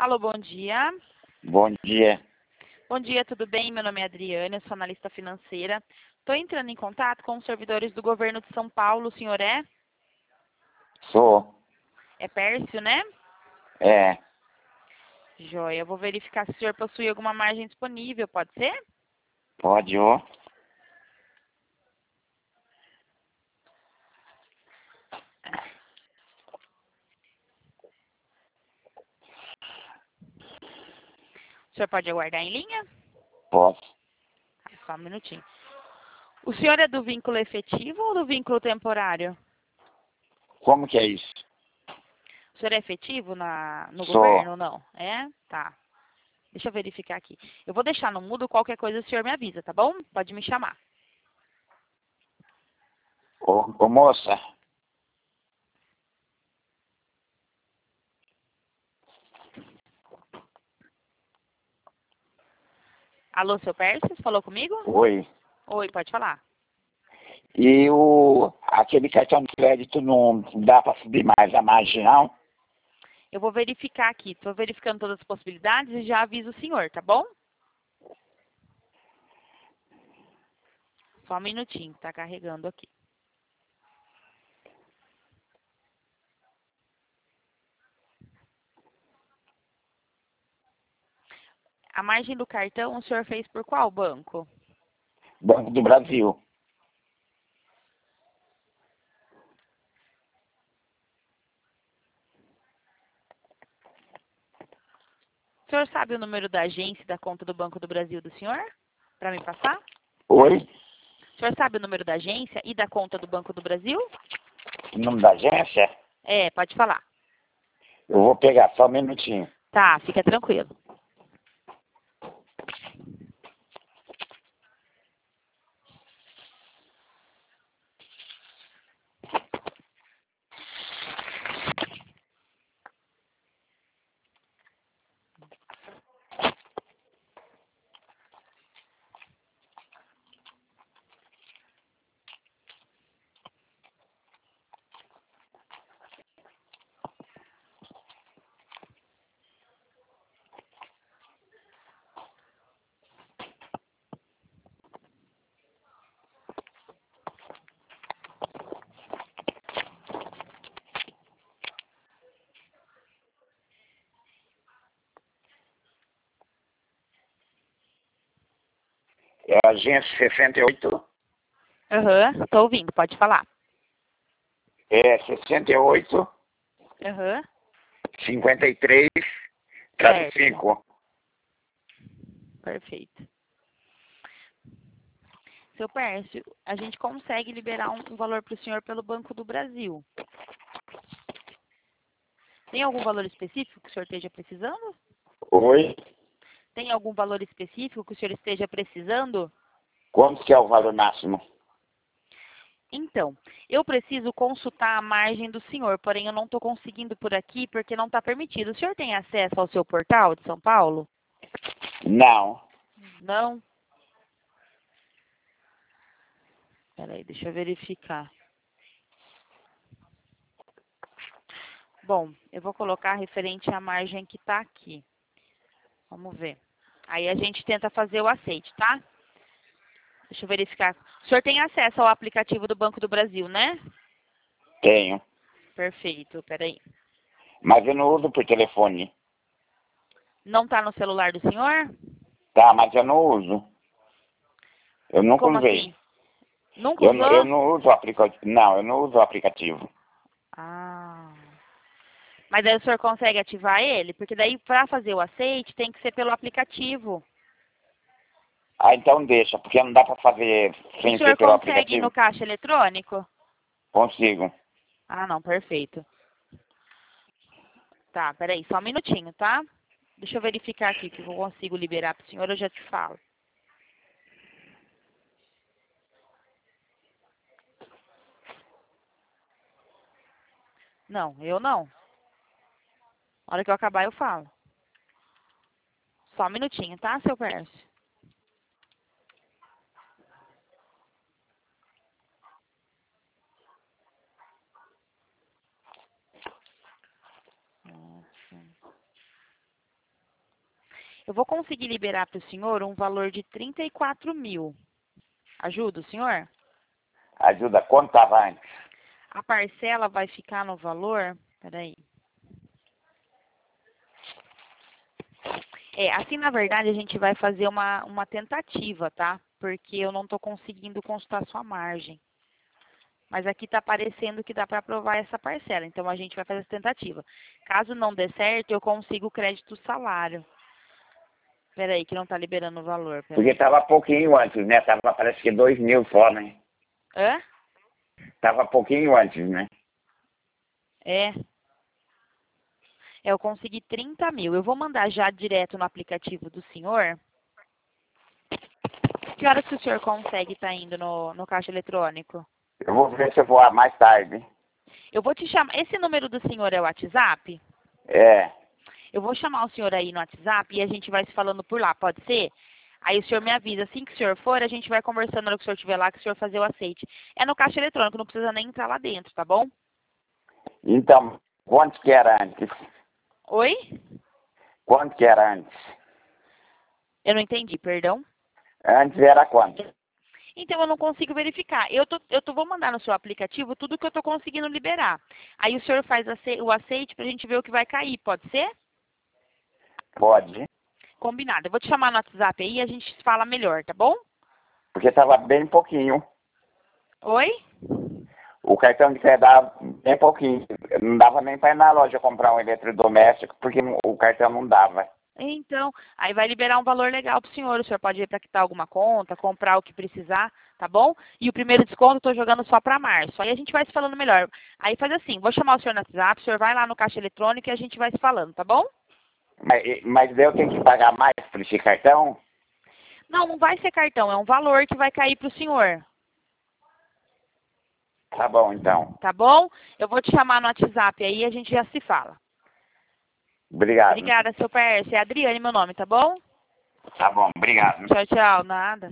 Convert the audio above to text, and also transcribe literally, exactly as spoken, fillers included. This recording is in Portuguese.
Alô, bom dia. Bom dia. Bom dia, tudo bem? Meu nome é Adriana, eu sou analista financeira. Estou entrando em contato com os servidores do governo de São Paulo. O senhor é? Sou. É Pércio, né? É. Joia. Eu vou verificar se o senhor possui alguma margem disponível, pode ser? Pode, ô. O senhor pode aguardar em linha? Posso. Ah, só um minutinho. O senhor é do vínculo efetivo ou do vínculo temporário? Como que é isso? O senhor é efetivo na, no Sou. governo ou não? É? Tá. Deixa eu verificar aqui. Eu vou deixar no mudo, qualquer coisa o senhor me avisa, tá bom? Pode me chamar. Ô, ô moça. Alô, seu Pércio, falou comigo? Oi. Oi, pode falar. E o, aquele cartão de crédito não dá para subir mais a margem, não? Eu vou verificar aqui. Estou verificando todas as possibilidades e já aviso o senhor, tá bom? Só um minutinho, tá carregando aqui. A margem do cartão o senhor fez por qual banco? Banco do Brasil. O senhor sabe o número da agência e da conta do Banco do Brasil do senhor? Para me passar? Oi? O senhor sabe o número da agência e da conta do Banco do Brasil? O nome da agência? É, pode falar. Eu vou pegar só um minutinho. Tá, fica tranquilo. É a agência sessenta e oito. Aham, tô ouvindo, pode falar. É sessenta e oito, Aham, cinquenta e três, certo. cinco. Perfeito. Seu Pércio, a gente consegue liberar um, um valor para o senhor pelo Banco do Brasil. Tem algum valor específico que o senhor esteja precisando? Oi? Tem algum valor específico que o senhor esteja precisando? Quanto que é o valor máximo? Então, eu preciso consultar a margem do senhor, porém eu não estou conseguindo por aqui porque não está permitido. O senhor tem acesso ao seu portal de São Paulo? Não. Não? Peraí, deixa eu verificar. Bom, eu vou colocar referente à margem que está aqui. Vamos ver. Aí a gente tenta fazer o aceite, tá? Deixa eu verificar. O senhor tem acesso ao aplicativo do Banco do Brasil, né? Tenho. Perfeito, peraí. Mas eu não uso por telefone. Não está no celular do senhor? Tá, mas eu não uso. Eu nunca Como usei. assim? Nunca Eu, não- eu usou? não uso o aplicativo. Não, eu não uso o aplicativo. Ah. Mas aí o senhor consegue ativar ele? Porque daí para fazer o aceite tem que ser pelo aplicativo. Ah, então deixa, porque não dá pra fazer O sem ser senhor pelo consegue ir no aplicativo. caixa eletrônico? Consigo. Ah, não, perfeito. Tá, peraí, só um minutinho, tá? Deixa eu verificar aqui que eu consigo liberar para o senhor, eu já te falo. Não, eu não. Na hora que eu acabar eu falo. Só um minutinho, tá, seu Pércio? Nossa. Eu vou conseguir liberar para o senhor um valor de trinta e quatro mil. Ajuda o senhor? Ajuda, quanto estava antes? A parcela vai ficar no valor... Peraí. É, assim, na verdade, a gente vai fazer uma, uma tentativa, tá? Porque eu não estou conseguindo consultar sua margem. Mas aqui está aparecendo que dá para aprovar essa parcela. Então, a gente vai fazer essa tentativa. Caso não dê certo, eu consigo o crédito salário. Peraí, que não está liberando o valor. Porque estava pouquinho antes, né? Tava, parece que dois mil só, né? Hã? Tava pouquinho antes, né? É. É, eu consegui trinta mil. Eu vou mandar já direto no aplicativo do senhor. Que horas que o senhor consegue estar indo no, no caixa eletrônico? Eu vou ver se eu vou mais tarde. Eu vou te chamar. Esse número do senhor é o WhatsApp? É. Eu vou chamar o senhor aí no WhatsApp e a gente vai se falando por lá, pode ser? Aí o senhor me avisa. Assim que o senhor for, a gente vai conversando na hora que o senhor estiver lá, que o senhor fazer o aceite. É no caixa eletrônico, não precisa nem entrar lá dentro, tá bom? Então, quanto que era antes? Oi? Quanto que era antes? Eu não entendi, perdão. Antes era quanto? Então eu não consigo verificar. Eu, tô, eu tô, vou mandar no seu aplicativo tudo que eu tô conseguindo liberar. Aí o senhor faz ace- o aceite pra gente ver o que vai cair, pode ser? Pode. Combinado. Eu vou te chamar no WhatsApp aí e a gente fala melhor, tá bom? Porque tava bem pouquinho. Oi? O cartão de crédito dava bem pouquinho. Não dava nem para ir na loja comprar um eletrodoméstico, porque o cartão não dava. Então, aí vai liberar um valor legal pro senhor. O senhor pode ir para quitar alguma conta, comprar o que precisar, tá bom? E o primeiro desconto eu tô jogando só para março. Aí a gente vai se falando melhor. Aí faz assim, vou chamar o senhor no WhatsApp, o senhor vai lá no caixa eletrônico e a gente vai se falando, tá bom? Mas, mas eu tenho que pagar mais por esse cartão? Não, não vai ser cartão, é um valor que vai cair pro senhor. Tá bom, então. Tá bom? Eu vou te chamar no WhatsApp aí e a gente já se fala. Obrigado. Obrigada, seu Pércio. É Adriane meu nome, tá bom? Tá bom, obrigado. Tchau, tchau. Nada.